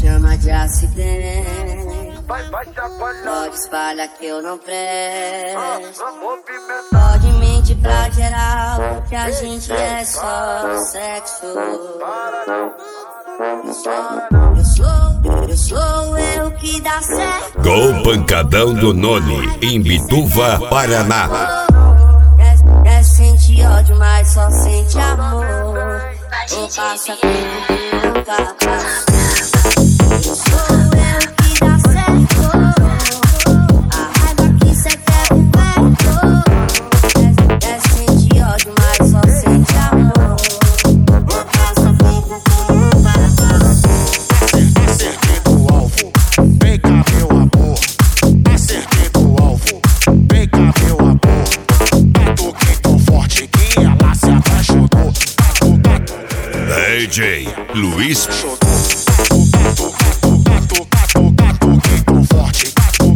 chama de acidente. Pode espalhar que eu não presto. Pode mentir pra geral que a gente é só sexo. Eu sou eu que dá certo. Com o pancadão do Noni, em Bituva, Paraná. Quer sentir ódio, mas só sente amor. Ou passa tempo que nunca passa. Eu sou eu que dá certo. A raiva que cê quer por perto. Quer sentir ódio, mas só sente amor. Ou passa tempo que nunca passa. Acertei do alvo, vem cá meu amor. Acertei do alvo, vem cá meu amor. Batuquei tão forte que ela se apaixonou. DJ Luiz. Batuquei tão forte,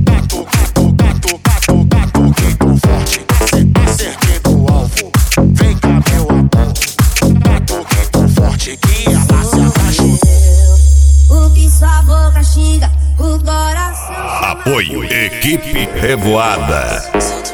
batuquei tão forte. Acertei do alvo, vem cá meu amor. Batuquei tão forte que ela se apaixonou. O que sua boca xinga, o coração. Apoio Equipe Revoada.